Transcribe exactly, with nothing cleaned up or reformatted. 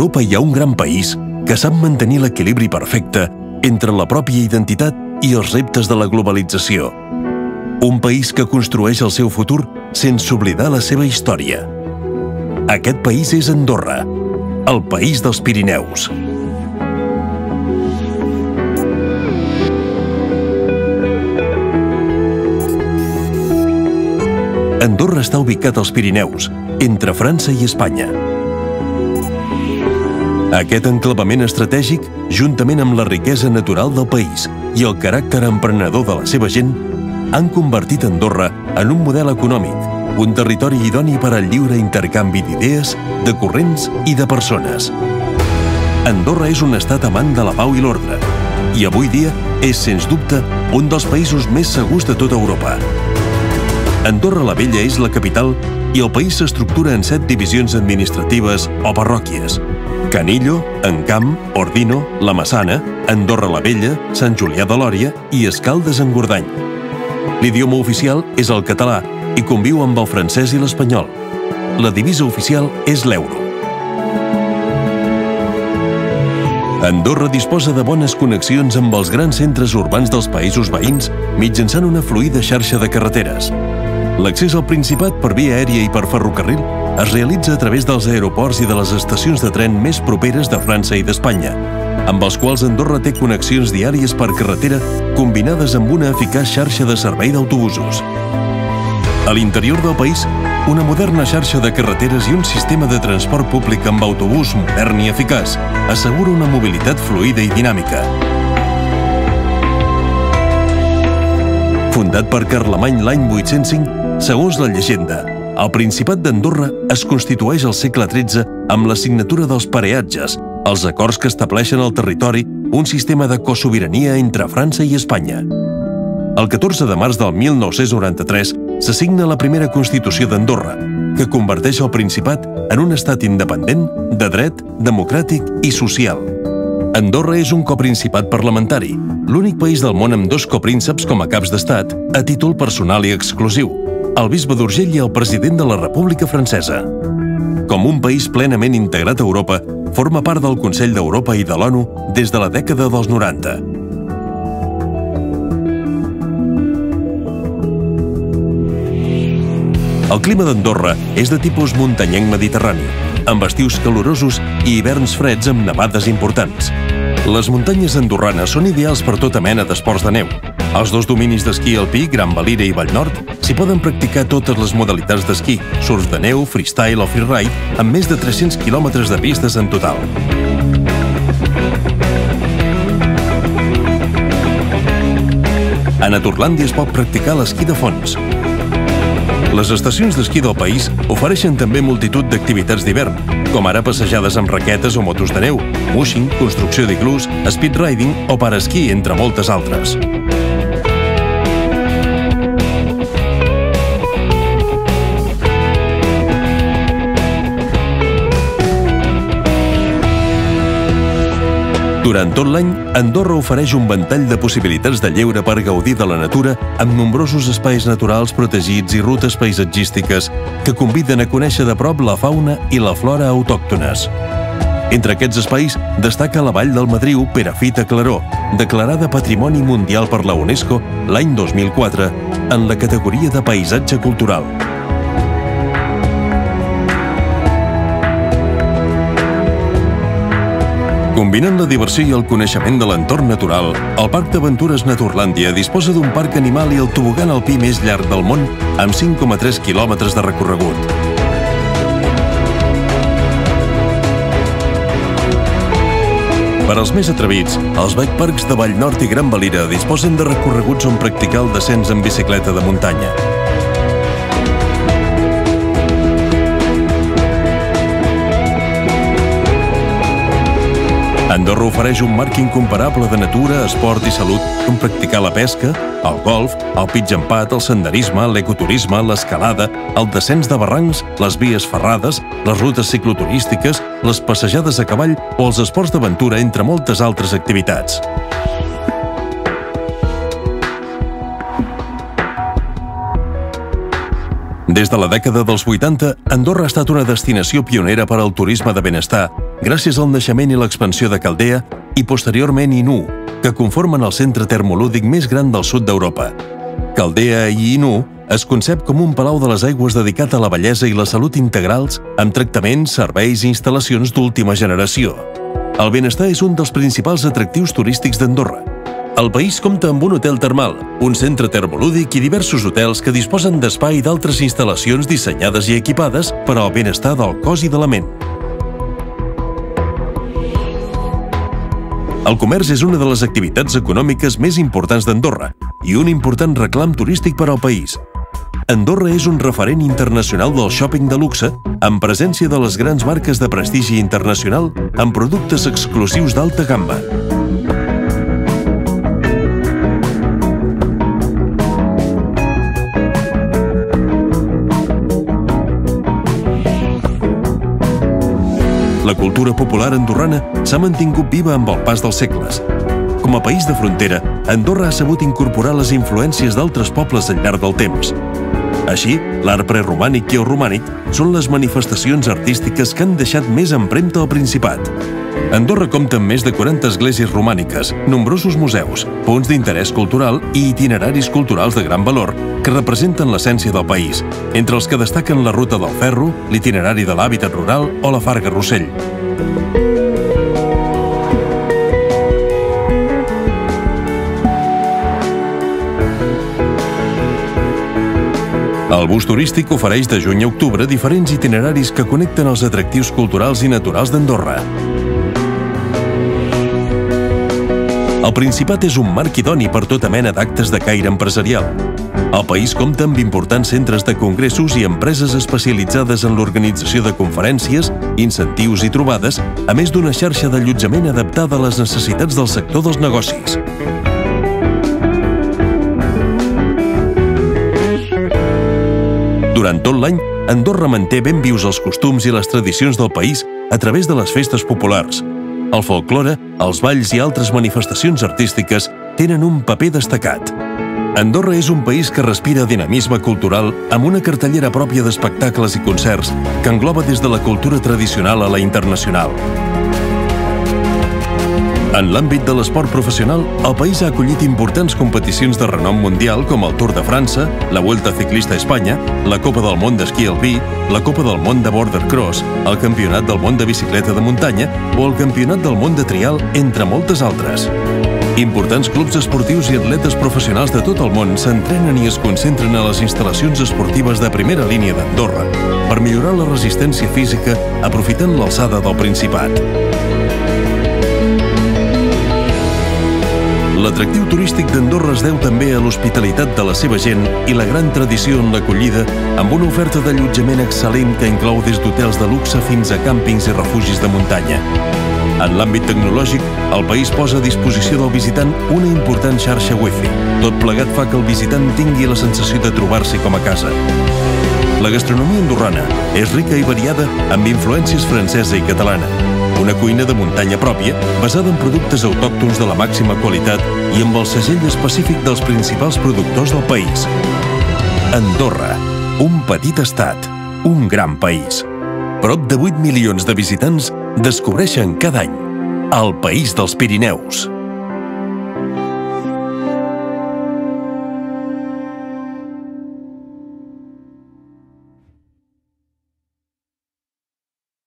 Europa hi ha un gran país que sap mantenir l'equilibri perfecte entre la pròpia identitat i els reptes de la globalització. Un país que construeix el seu futur sense oblidar la seva història. Aquest país és Andorra, el país dels Pirineus. Andorra està ubicat als Pirineus, entre França i Espanya. Aquest enclavament estratègic, juntament amb la riquesa natural del país i el caràcter emprenedor de la seva gent, han convertit Andorra en un model econòmic, un territori idoni per al lliure intercanvi d'idees, de corrents i de persones. Andorra és un estat amant de la pau i l'ordre, i avui dia és, sens dubte, un dels països més segurs de tota Europa. Andorra la Vella és la capital i el país s'estructura en set divisions administratives o parròquies: Canillo, Encamp, Ordino, La Massana, Andorra la Vella, Sant Julià de Lòria i Escaldes-Engordany. L'idioma oficial és el català i conviu amb el francès i l'espanyol. La divisa oficial és l'euro. Andorra disposa de bones connexions amb els grans centres urbans dels països veïns mitjançant una fluida xarxa de carreteres. L'accés al Principat per via aèria i per ferrocarril es realitza a través dels aeroports i de les estacions de tren més properes de França i d'Espanya, amb els quals Andorra té connexions diàries per carretera combinades amb una eficaç xarxa de servei d'autobusos. A l'interior del país, una moderna xarxa de carreteres i un sistema de transport públic amb autobús modern i eficaç assegura una mobilitat fluida i dinàmica. Fundat per Carlemany l'any vuit-cents cinc, segons la llegenda, el Principat d'Andorra es constitueix al segle tretze amb la signatura dels pareatges, els acords que estableixen al territori un sistema de cosobirania entre França i Espanya. El catorze de març del mil nou-cents noranta-tres s'assigna la primera Constitució d'Andorra, que converteix el Principat en un estat independent, de dret, democràtic i social. Andorra és un coprincipat parlamentari, l'únic país del món amb dos coprínceps com a caps d'estat, a títol personal i exclusiu, el bisbe d'Urgell i el president de la República Francesa. Com un país plenament integrat a Europa, forma part del Consell d'Europa i de l'ONU des de la dècada dels noranta. El clima d'Andorra és de tipus muntanyenc mediterrani, amb estius calorosos i hiverns freds amb nevades importants. Les muntanyes andorranes són ideals per tota mena d'esports de neu. Als dos dominis d'esquí alpí, Gran Valira i Vallnord, s'hi poden practicar totes les modalitats d'esquí, surf de neu, freestyle o freeride, amb més de tres-cents quilòmetres de pistes en total. A Naturlàndia es pot practicar l'esquí de fons. Les estacions d'esquí del país ofereixen també multitud d'activitats d'hivern, com ara passejades amb raquetes o motos de neu, mushing, construcció d'iglús, speedriding o paraesquí, entre moltes altres. Durant tot l'any, Andorra ofereix un ventall de possibilitats de lleure per gaudir de la natura amb nombrosos espais naturals protegits i rutes paisatgístiques que conviden a conèixer de prop la fauna i la flora autòctones. Entre aquests espais destaca la Vall del Madriu Perafita Claró, declarada Patrimoni Mundial per la UNESCO l'any dos mil quatre en la categoria de paisatge cultural. Combinant la diversió i el coneixement de l'entorn natural, el Parc d'Aventures Naturlàndia disposa d'un parc animal i el tobogan alpí més llarg del món amb cinc coma tres quilòmetres de recorregut. Per als més atrevits, els bike parks de Vallnord i Gran Valira disposen de recorreguts on practicar el descens en bicicleta de muntanya. Andorra ofereix un marc incomparable de natura, esport i salut, com practicar la pesca, el golf, el pitch and putt, el senderisme, l'ecoturisme, l'escalada, el descens de barrancs, les vies ferrades, les rutes cicloturístiques, les passejades a cavall o els esports d'aventura, entre moltes altres activitats. Des de la dècada dels vuitanta, Andorra ha estat una destinació pionera per al turisme de benestar gràcies al naixement i l'expansió de Caldea i posteriorment Inú, que conformen el centre termolúdic més gran del sud d'Europa. Caldea i Inú es concep com un palau de les aigües dedicat a la bellesa i la salut integrals amb tractaments, serveis i instal·lacions d'última generació. El benestar és un dels principals atractius turístics d'Andorra. El país compta amb un hotel termal, un centre termolúdic i diversos hotels que disposen d'espai i d'altres instal·lacions dissenyades i equipades per al benestar del cos i de la ment. El comerç és una de les activitats econòmiques més importants d'Andorra i un important reclam turístic per al país. Andorra és un referent internacional del shopping de luxe, amb presència de les grans marques de prestigi internacional amb productes exclusius d'alta gamma. La cultura popular andorrana s'ha mantingut viva amb el pas dels segles. Com a país de frontera, Andorra ha sabut incorporar les influències d'altres pobles al llarg del temps. Així, l'art preromànic i el romànic són les manifestacions artístiques que han deixat més empremta al Principat. Andorra compta amb més de quaranta esglésies romàniques, nombrosos museus, punts d'interès cultural i itineraris culturals de gran valor que representen l'essència del país, entre els que destaquen la Ruta del Ferro, l'itinerari de l'hàbitat rural o la Farga Rossell. El bus turístic ofereix de juny a octubre diferents itineraris que connecten els atractius culturals i naturals d'Andorra. El Principat és un marc idoni per tota mena d'actes de caire empresarial. El país compta amb importants centres de congressos i empreses especialitzades en l'organització de conferències, incentius i trobades, a més d'una xarxa d'allotjament adaptada a les necessitats del sector dels negocis. Durant tot l'any, Andorra manté ben vius els costums i les tradicions del país a través de les festes populars. El folklore, els balls i altres manifestacions artístiques tenen un paper destacat. Andorra és un país que respira dinamisme cultural amb una cartellera pròpia d'espectacles i concerts que engloba des de la cultura tradicional a la internacional. En l'àmbit de l'esport professional, el país ha acollit importants competicions de renom mundial com el Tour de França, la Vuelta Ciclista a Espanya, la Copa del Món d'Esquí Alpí, la Copa del Món de Border Cross, el Campionat del Món de Bicicleta de Muntanya o el Campionat del Món de Trial, entre moltes altres. Importants clubs esportius i atletes professionals de tot el món s'entrenen i es concentren a les instal·lacions esportives de primera línia d'Andorra per millorar la resistència física aprofitant l'alçada del Principat. L'atractiu turístic d'Andorra es deu també a l'hospitalitat de la seva gent i la gran tradició en l'acollida, amb una oferta d'allotjament excel·lent que inclou des d'hotels de luxe fins a càmpings i refugis de muntanya. En l'àmbit tecnològic, el país posa a disposició del visitant una important xarxa Wi-Fi. Tot plegat fa que el visitant tingui la sensació de trobar-s'hi com a casa. La gastronomia andorrana és rica i variada amb influències francesa i catalana. Una cuina de muntanya pròpia, basada en productes autòctons de la màxima qualitat i amb el segell específic dels principals productors del país. Andorra, un petit estat, un gran país. Prop de vuit milions de visitants descobreixen cada any el país dels Pirineus.